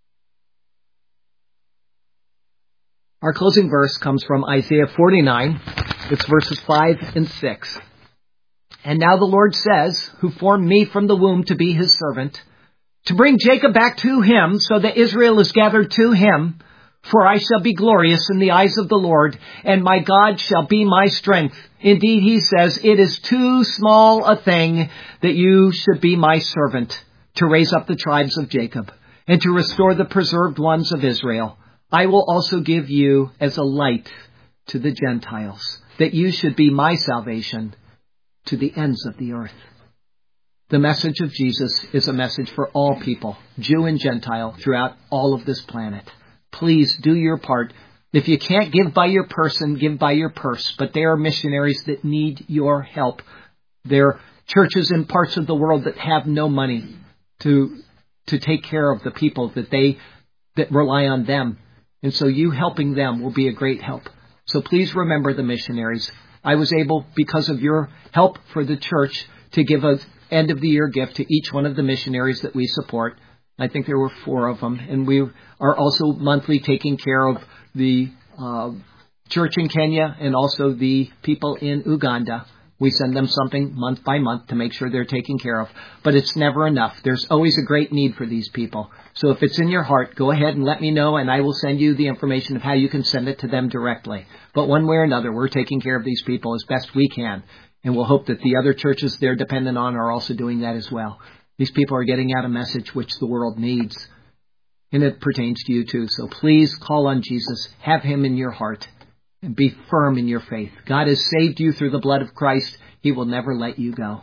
Our closing verse comes from Isaiah 49. It's verses 5 and 6. And now the Lord says, who formed me from the womb to be His servant, to bring Jacob back to Him so that Israel is gathered to Him. For I shall be glorious in the eyes of the Lord, and my God shall be my strength. Indeed, He says, it is too small a thing that you should be my servant, to raise up the tribes of Jacob, and to restore the preserved ones of Israel. I will also give you as a light to the Gentiles, that you should be my salvation to the ends of the earth. The message of Jesus is a message for all people, Jew and Gentile, throughout all of this planet. Please do your part. If you can't give by your person, give by your purse. But there are missionaries that need your help. There are churches in parts of the world that have no money to take care of the people that they that rely on them. And so you helping them will be a great help. So please remember the missionaries. I was able, because of your help for the church, to give an end-of-the-year gift to each one of the missionaries that we support. I think there were 4 of them. And we are also monthly taking care of the church in Kenya and also the people in Uganda. We send them something month by month to make sure they're taken care of. But it's never enough. There's always a great need for these people. So if it's in your heart, go ahead and let me know, and I will send you the information of how you can send it to them directly. But one way or another, we're taking care of these people as best we can. And we'll hope that the other churches they're dependent on are also doing that as well. These people are getting out a message which the world needs. And it pertains to you too. So please call on Jesus. Have him in your heart. And be firm in your faith. God has saved you through the blood of Christ. He will never let you go.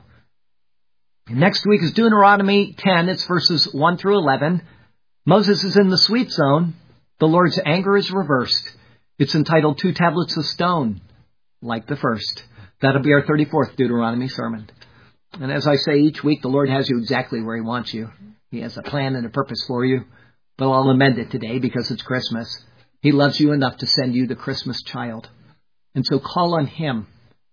Next week is Deuteronomy 10. It's verses 1 through 11. Moses is in the sweet zone. The Lord's anger is reversed. It's entitled 2 Tablets of Stone, like the first. That'll be our 34th Deuteronomy sermon. And as I say each week, the Lord has you exactly where he wants you. He has a plan and a purpose for you. But I'll amend it today because it's Christmas. He loves you enough to send you the Christmas child. And so call on him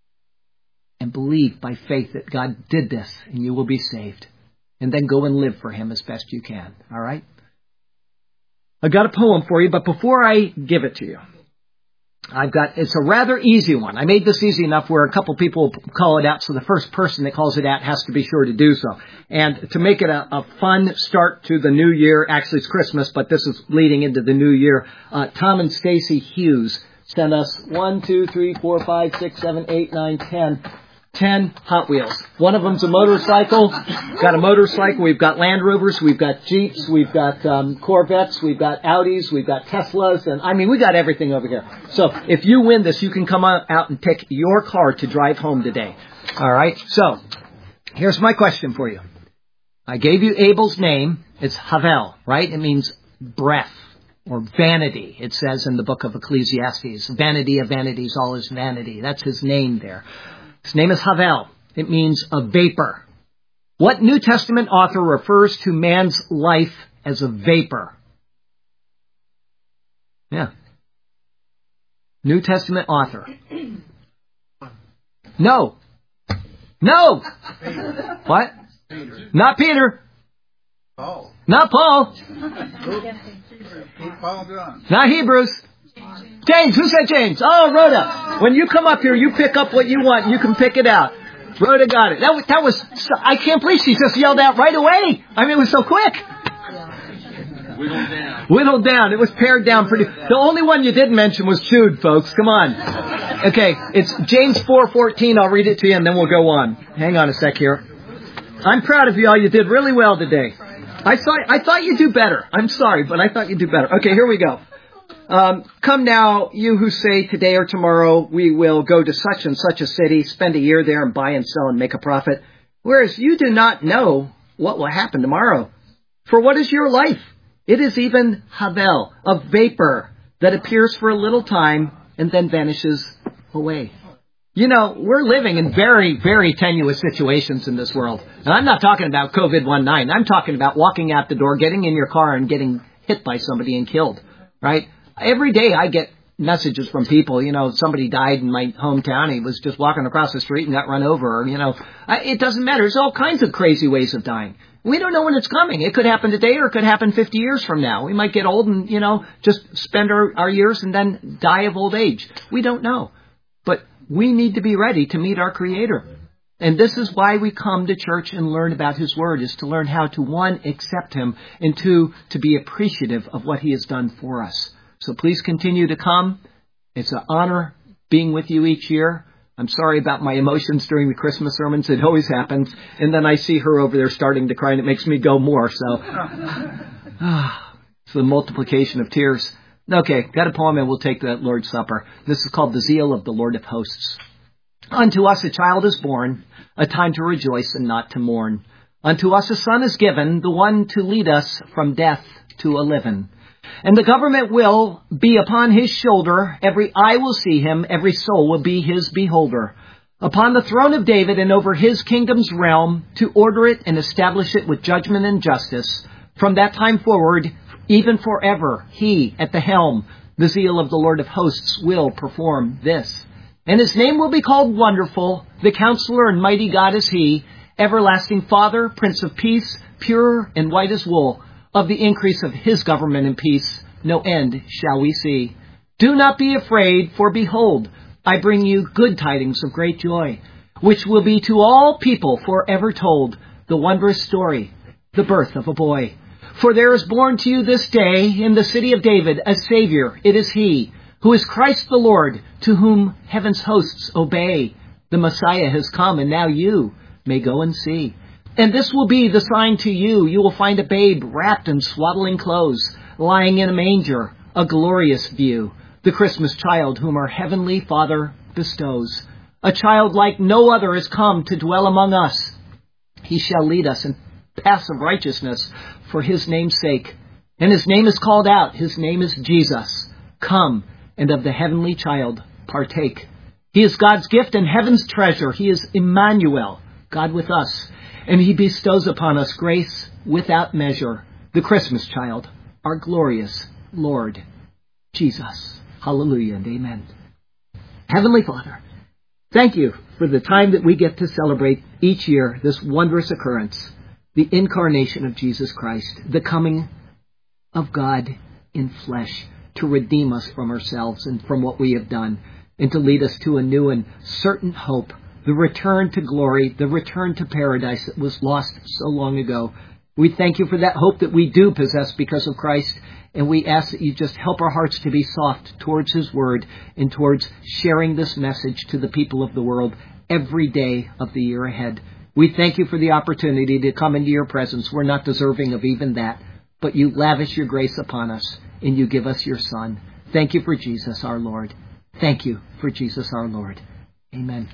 and believe by faith that God did this and you will be saved. And then go and live for him as best you can. All right? I've got a poem for you, but before I give it to you, it's a rather easy one. I made this easy enough where a couple people call it out, so the first person that calls it out has to be sure to do so. And to make it a fun start to the new year, actually it's Christmas, but this is leading into the new year, Tom and Stacy Hughes sent us 1, 2, 3, 4, 5, 6, 7, 8, 9, 10 Hot Wheels. One of them's a motorcycle. Got a motorcycle. We've got Land Rovers. We've got Jeeps. We've got Corvettes. We've got Audis. We've got Teslas. And we got everything over here. So if you win this, you can come out and pick your car to drive home today. All right. So here's my question for you. I gave you Abel's name. It's Havel, right? It means breath or vanity. It says in the book of Ecclesiastes, vanity of vanities, all is vanity. That's his name there. His name is Havel. It means a vapor. What New Testament author refers to man's life as a vapor? Yeah. New Testament author. No. What? Not Peter. Paul. Not Paul. Not Hebrews. James. Who said James? Oh, Rhoda. When you come up here, you pick up what you want. You can pick it out. Rhoda got it. That was. I can't believe she just yelled out right away. It was so quick. Whittled down. It was pared down pretty. The only one you didn't mention was Jude, folks. Come on. Okay, it's James 4:14. I'll read it to you, and then we'll go on. Hang on a sec here. I'm proud of you all. You did really well today. I thought you'd do better. I'm sorry, but I thought you'd do better. Okay, here we go. Come now, you who say today or tomorrow we will go to such and such a city, spend a year there and buy and sell and make a profit. Whereas you do not know what will happen tomorrow. For what is your life? It is even Havel, a vapor that appears for a little time and then vanishes away. We're living in very, very tenuous situations in this world. And I'm not talking about COVID-19. I'm talking about walking out the door, getting in your car and getting hit by somebody and killed, right? Every day I get messages from people, somebody died in my hometown. He was just walking across the street and got run over. It doesn't matter. There's all kinds of crazy ways of dying. We don't know when it's coming. It could happen today or it could happen 50 years from now. We might get old and, just spend our years and then die of old age. We don't know. But we need to be ready to meet our Creator. And this is why we come to church and learn about His Word, is to learn how to, 1, accept Him, and 2, to be appreciative of what He has done for us. So please continue to come. It's an honor being with you each year. I'm sorry about my emotions during the Christmas sermons. It always happens. And then I see her over there starting to cry, and it makes me go more. So it's the multiplication of tears. Okay, got a poem, and we'll take the Lord's Supper. This is called The Zeal of the Lord of Hosts. Unto us a child is born, a time to rejoice and not to mourn. Unto us a son is given, the one to lead us from death to a living. And the government will be upon his shoulder. Every eye will see him. Every soul will be his beholder. Upon the throne of David and over his kingdom's realm, to order it and establish it with judgment and justice. From that time forward, Even forever, He at the helm, the zeal of the Lord of hosts will perform this. And His name will be called Wonderful, the Counselor and Mighty God is He, Everlasting Father, Prince of Peace, pure and white as wool. Of the increase of His government and peace, no end shall we see. Do not be afraid, for behold, I bring you good tidings of great joy, which will be to all people forever told, the wondrous story, the birth of a boy. For there is born to you this day in the city of David a Savior. It is He, who is Christ the Lord, to whom heaven's hosts obey. The Messiah has come, and now you may go and see. And this will be the sign to you. You will find a babe wrapped in swaddling clothes, lying in a manger, a glorious view. The Christmas child whom our heavenly Father bestows. A child like no other has come to dwell among us. He shall lead us in paths of righteousness for His name's sake. And His name is called out. His name is Jesus. Come, and of the heavenly child partake. He is God's gift and heaven's treasure. He is Emmanuel, God with us. And He bestows upon us grace without measure. The Christmas child, our glorious Lord Jesus. Hallelujah and amen. Heavenly Father, thank You for the time that we get to celebrate each year this wondrous occurrence, the incarnation of Jesus Christ, the coming of God in flesh to redeem us from ourselves and from what we have done, and to lead us to a new and certain hope, the return to glory, the return to paradise that was lost so long ago. We thank You for that hope that we do possess because of Christ, and we ask that You just help our hearts to be soft towards His Word and towards sharing this message to the people of the world every day of the year ahead. We thank You for the opportunity to come into Your presence. We're not deserving of even that, but You lavish Your grace upon us, and You give us Your Son. Thank You for Jesus our Lord. Thank You for Jesus our Lord. Amen.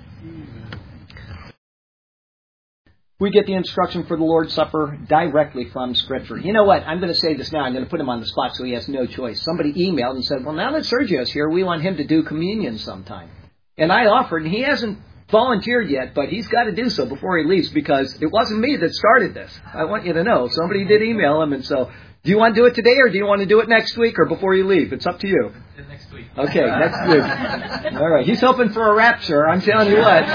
We get the instruction for the Lord's Supper directly from Scripture. You know what? I'm going to say this now. I'm going to put him on the spot so he has no choice. Somebody emailed and said, well, now that Sergio's here, we want him to do communion sometime. And I offered, and he hasn't volunteered yet, but he's got to do so before he leaves because it wasn't me that started this. I want you to know. Somebody did email him, and so do you want to do it today or do you want to do it next week or before you leave? It's up to you. Next week. Okay, next week. All right. He's hoping for a rapture. I'm telling you what.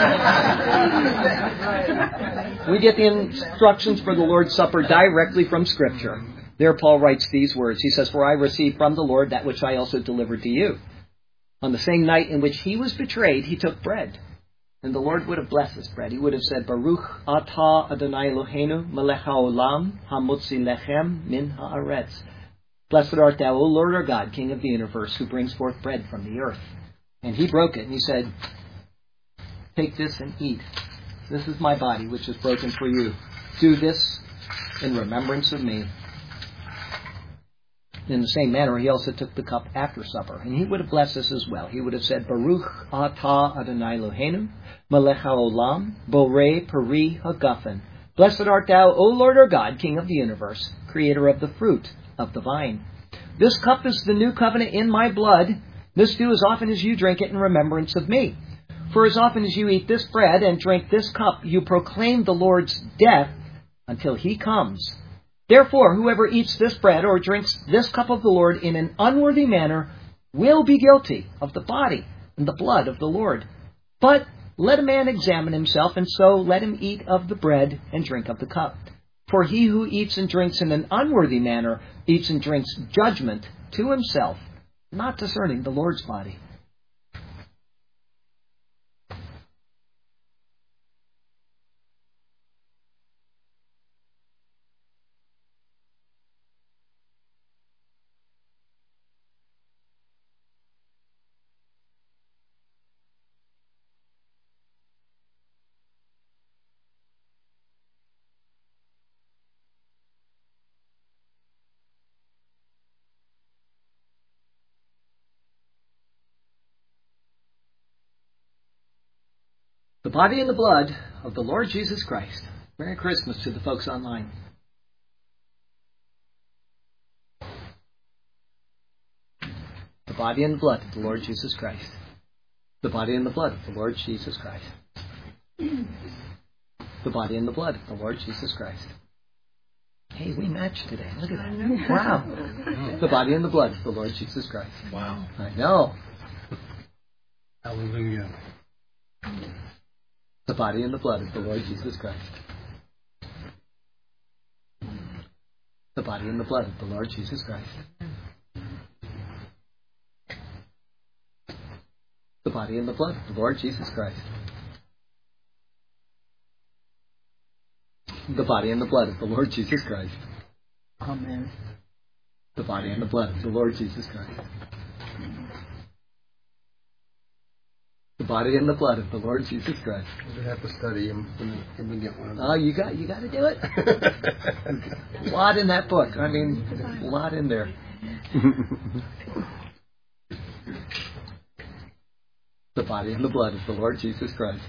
We get the instructions for the Lord's Supper directly from Scripture. There Paul writes these words. He says, for I received from the Lord that which I also delivered to you. On the same night in which He was betrayed, He took bread. And the Lord would have blessed this bread. He would have said, Baruch atah Adonai Eloheinu melech haolam hamotzi lechem min haaretz. Blessed art Thou, O Lord our God, King of the universe, who brings forth bread from the earth. And He broke it, and He said, take this and eat. This is my body, which is broken for you. Do this in remembrance of me. In the same manner, He also took the cup after supper, and He would have blessed us as well. He would have said, Baruch atah Adonai Eloheinu, melech haolam, borei peri hagafen. Blessed art Thou, O Lord our God, King of the universe, creator of the fruit of the vine. This cup is the new covenant in my blood. This do as often as you drink it in remembrance of me. For as often as you eat this bread and drink this cup, you proclaim the Lord's death until He comes. Therefore, whoever eats this bread or drinks this cup of the Lord in an unworthy manner will be guilty of the body and the blood of the Lord. But let a man examine himself, and so let him eat of the bread and drink of the cup. For he who eats and drinks in an unworthy manner eats and drinks judgment to himself, not discerning the Lord's body. The body and the blood of the Lord Jesus Christ. Merry Christmas to the folks online. The body and the blood of the Lord Jesus Christ. The body and the blood of the Lord Jesus Christ. The body and the blood of the Lord Jesus Christ. Hey, we matched today. Look at that. Wow. The body and the blood of the Lord Jesus Christ. Wow. I know. Hallelujah. The body and the blood of the Lord Jesus Christ. The body and the blood of the Lord Jesus Christ. The body and the blood of the Lord Jesus Christ. The body and the blood of the Lord Jesus Christ. Amen. The body and the blood of the Lord Jesus Christ. The body and the blood of the Lord Jesus Christ. We'll have to study him when we get one of them. Oh, you got to do it. A lot in that book. I mean, a lot in there. The body and the blood of the Lord Jesus Christ.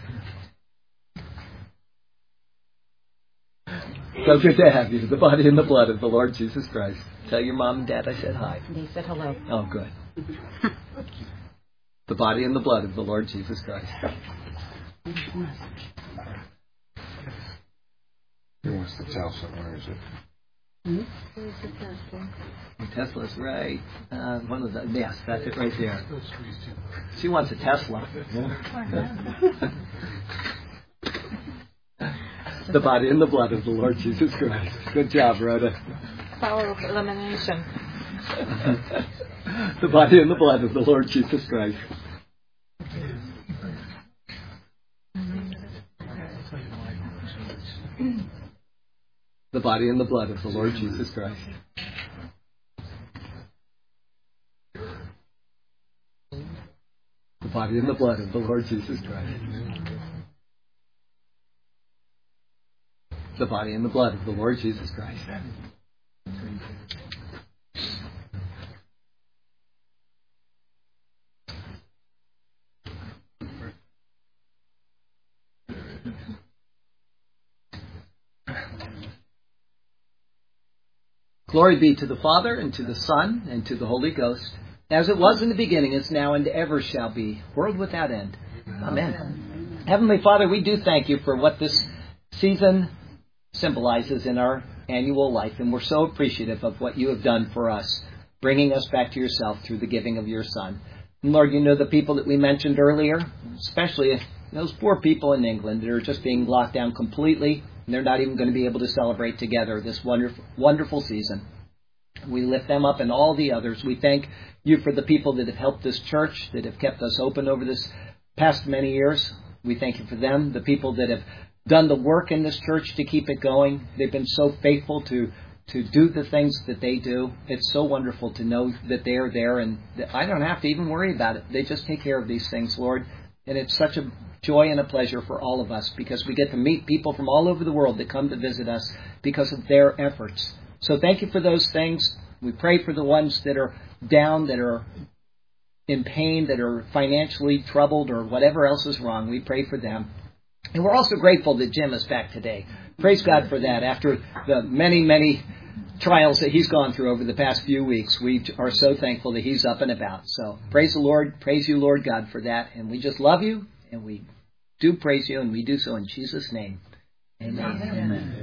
So good to have you. The body and the blood of the Lord Jesus Christ. Tell your mom and dad I said hi. They said hello. Oh, good. The body and the blood of the Lord Jesus Christ. He wants the Tesla. Where is it? Tesla's right. One of the, yes, that's it right there. She wants a Tesla. The body and the blood of the Lord Jesus Christ. Good job, Rhoda. Power of elimination. The body and the blood of the Lord Jesus Christ. The body and the blood of the Lord Jesus Christ. The body and the blood of the Lord Jesus Christ. The body and the blood of the Lord Jesus Christ. Glory be to the Father, and to the Son, and to the Holy Ghost, as it was in the beginning, is now, and ever shall be, world without end. Amen. Heavenly Father, we do thank you for what this season symbolizes in our annual life, and we're so appreciative of what you have done for us, bringing us back to yourself through the giving of your Son. And Lord, you know the people that we mentioned earlier, especially those poor people in England that are just being locked down completely, and they're not even going to be able to celebrate together this wonderful, wonderful season. We lift them up and all the others. We thank you for the people that have helped this church, that have kept us open over this past many years. We thank you for them, the people that have done the work in this church to keep it going. They've been so faithful to do the things that they do. It's so wonderful to know that they are there, and that I don't have to even worry about it. They just take care of these things, Lord. And it's such a joy and a pleasure for all of us, because we get to meet people from all over the world that come to visit us because of their efforts. So thank you for those things. We pray for the ones that are down, that are in pain, that are financially troubled, or whatever else is wrong. We pray for them. And we're also grateful that Jim is back today. Praise God for that. After the many, many trials that he's gone through over the past few weeks, we are so thankful that he's up and about. So praise the Lord. Praise you, Lord God, for that. And we just love you, and we do praise you, and we do so in Jesus' name. Amen. Amen.